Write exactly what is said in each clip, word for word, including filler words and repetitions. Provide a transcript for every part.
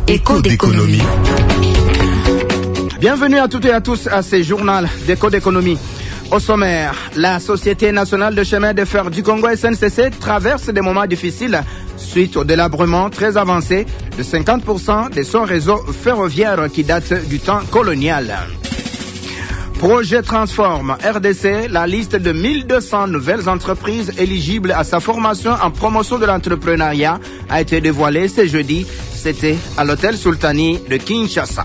Écho d'économie. Bienvenue à toutes et à tous à ce journal d'Écho d'économie. Au sommaire, la Société nationale de chemin de fer du Congo S N C C traverse des moments difficiles suite au délabrement très avancé de cinquante pour cent de son réseau ferroviaire qui date du temps colonial. Projet Transform R D C, la liste de mille deux cents nouvelles entreprises éligibles à sa formation en promotion de l'entrepreneuriat a été dévoilée ce jeudi. C'était à l'hôtel Sultani de Kinshasa.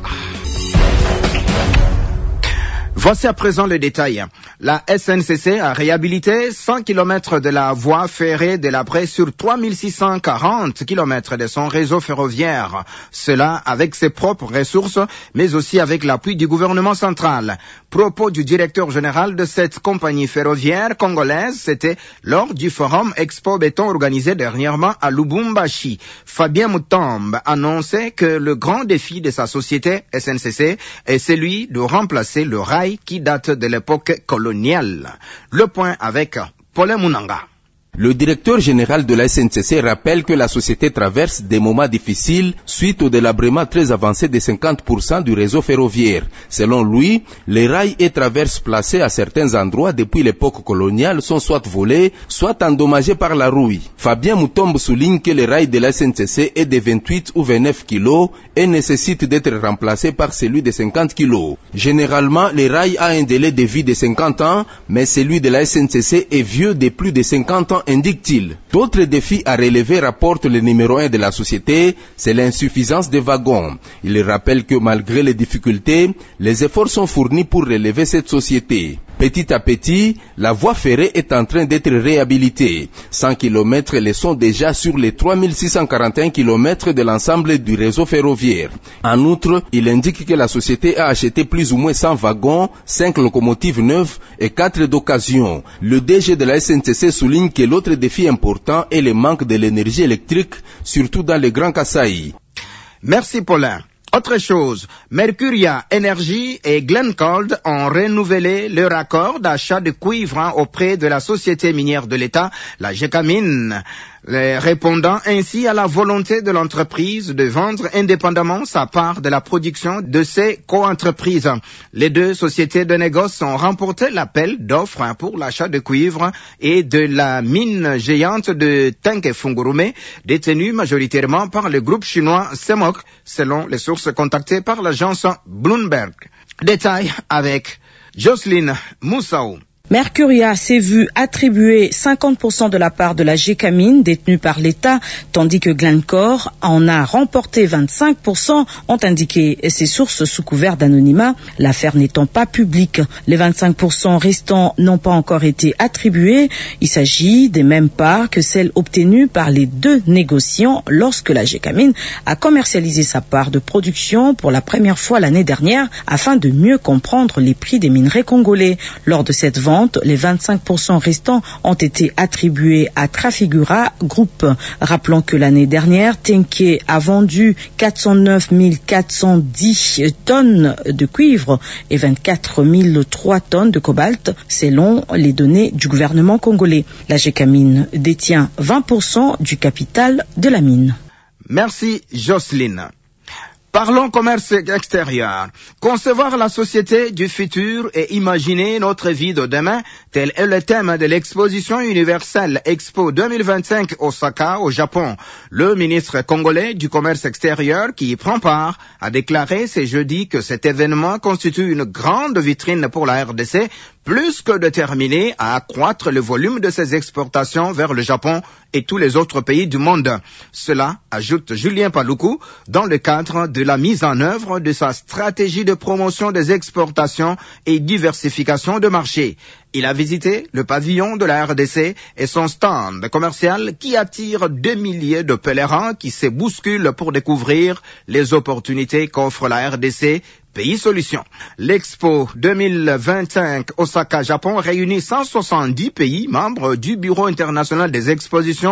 Voici à présent le détail. La S N C C a réhabilité cent kilomètres de la voie ferrée de la Prée sur trois mille six cent quarante kilomètres de son réseau ferroviaire. Cela avec ses propres ressources, mais aussi avec l'appui du gouvernement central. Propos du directeur général de cette compagnie ferroviaire congolaise, c'était lors du forum Expo Béton organisé dernièrement à Lubumbashi. Fabien Mutombe annonçait que le grand défi de sa société S N C C est celui de remplacer le rail qui date de l'époque coloniale. Le point avec Paulin Munanga. Le directeur général de la S N C C rappelle que la société traverse des moments difficiles suite au délabrement très avancé de cinquante pour cent du réseau ferroviaire. Selon lui, les rails et traverses placés à certains endroits depuis l'époque coloniale sont soit volés, soit endommagés par la rouille. Fabien Mutombe souligne que le rail de la S N C C est de vingt-huit ou vingt-neuf kilos et nécessite d'être remplacé par celui de cinquante kilos. Généralement, le rail a un délai de vie de cinquante ans, mais celui de la S N C C est vieux de plus de cinquante ans, indique-t-il. D'autres défis à relever, rapporte le numéro un de la société, c'est l'insuffisance des wagons. Il rappelle que malgré les difficultés, les efforts sont fournis pour relever cette société. Petit à petit, la voie ferrée est en train d'être réhabilitée. cent kilomètres le sont déjà sur les trois mille six cent quarante et un kilomètres de l'ensemble du réseau ferroviaire. En outre, il indique que la société a acheté plus ou moins cent wagons, cinq locomotives neuves et quatre d'occasion. Le D G de la S N C C souligne que l'autre défi important est le manque de l'énergie électrique, surtout dans le Grand Kasaï. Merci Paulin. Autre chose, Mercuria Energy et Glencold ont renouvelé leur accord d'achat de cuivre auprès de la société minière de l'État, la Gécamine, répondant ainsi à la volonté de l'entreprise de vendre indépendamment sa part de la production de ses co-entreprises. Les deux sociétés de négoce ont remporté l'appel d'offres pour l'achat de cuivre et de la mine géante de Tenke-Fungurume, détenue majoritairement par le groupe chinois Semok, selon les sources contactées par l'agence Bloomberg. Détail avec Jocelyne Moussaou. Mercuria s'est vu attribuer cinquante pour cent de la part de la Gécamine détenue par l'État, tandis que Glencore en a remporté vingt-cinq pour cent, ont indiqué ses sources sous couvert d'anonymat, l'affaire n'étant pas publique. Les vingt-cinq pour cent restants n'ont pas encore été attribués. Il s'agit des mêmes parts que celles obtenues par les deux négociants lorsque la Gécamine a commercialisé sa part de production pour la première fois l'année dernière afin de mieux comprendre les prix des minerais congolais. Lors de cette vente, les vingt-cinq pour cent restants ont été attribués à Trafigura Group. Rappelons que l'année dernière, Tenke a vendu quatre cent neuf mille quatre cent dix tonnes de cuivre et vingt-quatre mille trois tonnes de cobalt, selon les données du gouvernement congolais. La Gécamine détient vingt pour cent du capital de la mine. Merci Jocelyne. Parlons commerce extérieur. Concevoir la société du futur et imaginer notre vie de demain, tel est le thème de l'exposition universelle Expo deux mille vingt-cinq Osaka au Japon. Le ministre congolais du commerce extérieur qui y prend part a déclaré ce jeudi que cet événement constitue une grande vitrine pour la R D C, plus que déterminé à accroître le volume de ses exportations vers le Japon et tous les autres pays du monde. Cela, ajoute Julien Paluku, dans le cadre de la mise en œuvre de sa stratégie de promotion des exportations et diversification de marché. Il a visité le pavillon de la R D C et son stand commercial qui attire des milliers de pèlerins qui se bousculent pour découvrir les opportunités qu'offre la R D C, pays solution. L'Expo deux mille vingt-cinq Osaka, Japon réunit cent soixante-dix pays membres du Bureau international des expositions,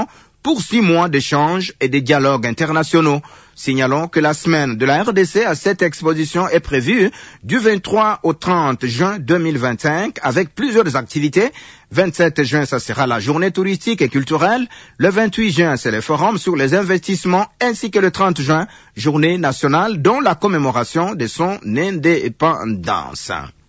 pour six mois d'échanges et de dialogues internationaux. Signalons que la semaine de la R D C à cette exposition est prévue du vingt-trois au trente juin deux mille vingt-cinq avec plusieurs activités. vingt-sept juin, ça sera la journée touristique et culturelle. Le vingt-huit juin, c'est le forum sur les investissements ainsi que le trente juin, journée nationale dont la commémoration de son indépendance.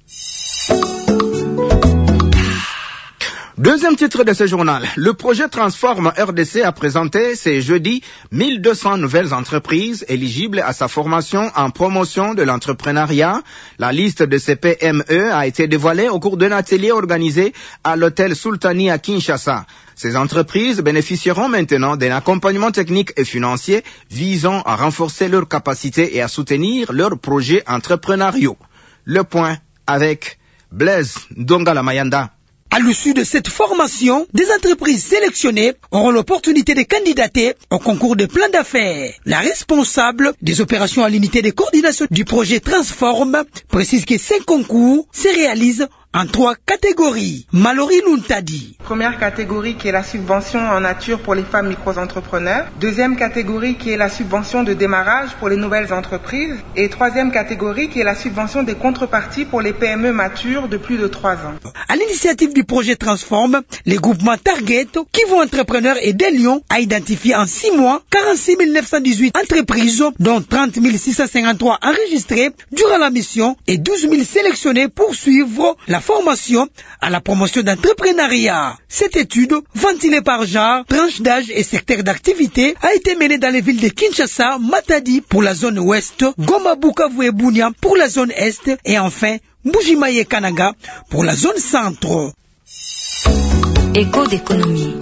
Deuxième titre de ce journal, le projet Transform R D C a présenté ce jeudi mille deux cents nouvelles entreprises éligibles à sa formation en promotion de l'entrepreneuriat. La liste de ces P M E a été dévoilée au cours d'un atelier organisé à l'hôtel Sultani à Kinshasa. Ces entreprises bénéficieront maintenant d'un accompagnement technique et financier visant à renforcer leurs capacités et à soutenir leurs projets entrepreneuriaux. Le point avec Blaise Ndongala Mayanda. À l'issue de cette formation, des entreprises sélectionnées auront l'opportunité de candidater au concours de plans d'affaires. La responsable des opérations à l'unité de coordination du projet Transform précise que ces concours se réalisent en trois catégories. Mallory Luntadi. Première catégorie qui est la subvention en nature pour les femmes micro-entrepreneurs. Deuxième catégorie qui est la subvention de démarrage pour les nouvelles entreprises. Et troisième catégorie qui est la subvention des contreparties pour les P M E matures de plus de trois ans. À l'initiative du projet Transform, les groupements Target, Kivu Entrepreneurs et Delion a identifié en six mois quarante-six mille neuf cent dix-huit entreprises, dont trente mille six cent cinquante-trois enregistrées durant la mission et douze mille sélectionnées pour suivre la formation à la promotion d'entrepreneuriat. Cette étude, ventilée par genre, tranche d'âge et secteur d'activité, a été menée dans les villes de Kinshasa, Matadi pour la zone ouest, Goma, Bukavu et Bunia pour la zone est et enfin Mbujimayi et Kananga pour la zone centre. Écho d'économie.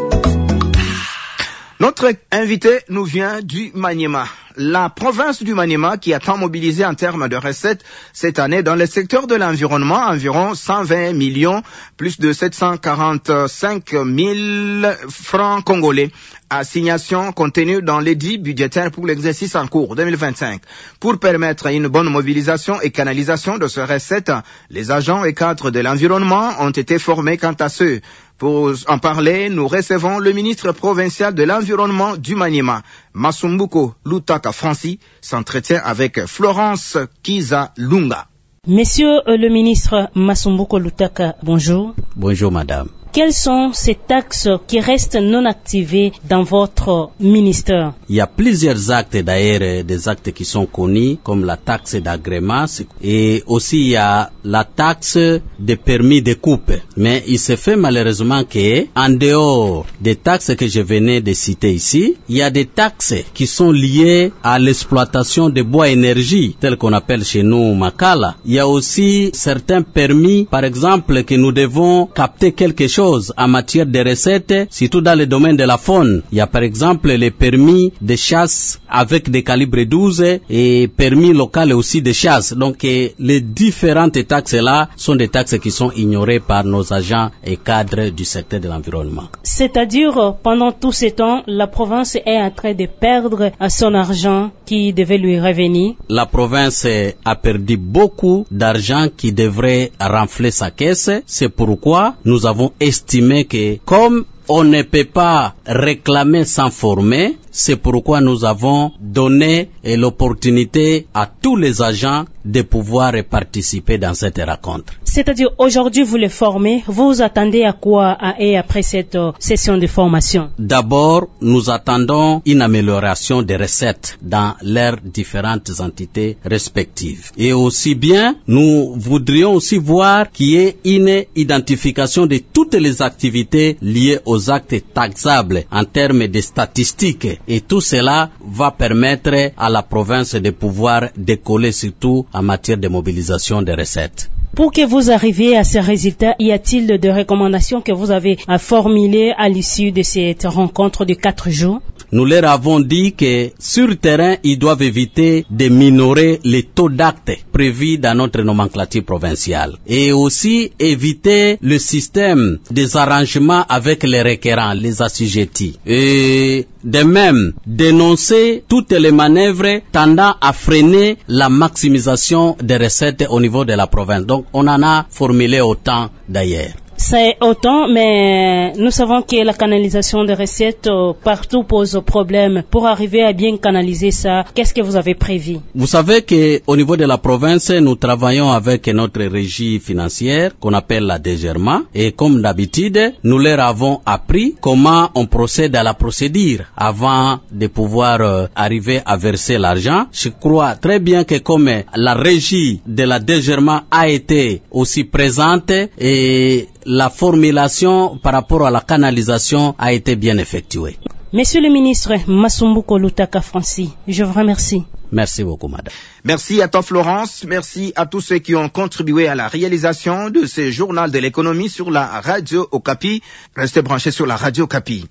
Notre invité nous vient du Maniema. La province du Maniema, qui a tant mobilisé en termes de recettes cette année dans le secteur de l'environnement, environ cent vingt millions, plus de sept cent quarante-cinq mille francs congolais, assignation contenue dans l'édit budgétaire pour l'exercice en cours deux mille vingt-cinq. Pour permettre une bonne mobilisation et canalisation de ces recettes, les agents et cadres de l'environnement ont été formés quant à ceux. Pour en parler, nous recevons le ministre provincial de l'environnement du Maniema, Masumbuko Lutaka Franci, s'entretient avec Florence Kiza Lunga. Monsieur le ministre Masumbuko Lutaka, bonjour. Bonjour madame. Quelles sont ces taxes qui restent non activées dans votre ministère? Il y a plusieurs actes d'ailleurs, des actes qui sont connus comme la taxe d'agrément et aussi il y a la taxe de permis de coupe. Mais il se fait malheureusement que en dehors des taxes que je venais de citer ici, il y a des taxes qui sont liées à l'exploitation de bois énergie, tel qu'on appelle chez nous Makala. Il y a aussi certains permis, par exemple, que nous devons capter quelque chose en matière de recettes, surtout dans le domaine de la faune. Il y a par exemple les permis de chasse avec des calibres douze et permis local aussi de chasse. Donc les différentes taxes là sont des taxes qui sont ignorées par nos agents et cadres du secteur de l'environnement. C'est-à-dire, pendant tout ce temps, la province est en train de perdre son argent qui devait lui revenir. La province a perdu beaucoup d'argent qui devrait renfler sa caisse. C'est pourquoi nous avons estimé que comme on ne peut pas réclamer sans former, c'est pourquoi nous avons donné l'opportunité à tous les agents de pouvoir participer dans cette rencontre. C'est-à-dire, aujourd'hui, vous les formez, vous attendez à quoi et après cette session de formation? D'abord, nous attendons une amélioration des recettes dans leurs différentes entités respectives. Et aussi bien, nous voudrions aussi voir qu'il y ait une identification de toutes les activités liées aux actes taxables en termes de statistiques. Et tout cela va permettre à la province de pouvoir décoller surtout en matière de mobilisation des recettes. Pour que vous arriviez à ces résultats, y a-t-il des recommandations que vous avez à formuler à l'issue de cette rencontre de quatre jours? Nous leur avons dit que sur le terrain, ils doivent éviter de minorer les taux d'actes prévus dans notre nomenclature provinciale et aussi éviter le système des arrangements avec les requérants, les assujettis. Et de même, dénoncer toutes les manœuvres tendant à freiner la maximisation des recettes au niveau de la province. Donc, on en a formulé autant d'ailleurs. c'est autant, mais nous savons que la canalisation des recettes euh, partout pose problème. Pour arriver à bien canaliser ça, qu'est-ce que vous avez prévu? Vous savez qu'au niveau de la province, nous travaillons avec notre régie financière qu'on appelle la DGERMA, et comme d'habitude, nous leur avons appris comment on procède à la procédure avant de pouvoir euh, arriver à verser l'argent. Je crois très bien que comme la régie de la DGERMA a été aussi présente et la formulation par rapport à la canalisation a été bien effectuée. Monsieur le ministre Masumbuko Lutaka Francis, je vous remercie. Merci beaucoup, madame. Merci à toi, Florence. Merci à tous ceux qui ont contribué à la réalisation de ce journal de l'économie sur la radio Okapi. Restez branchés sur la radio Okapi.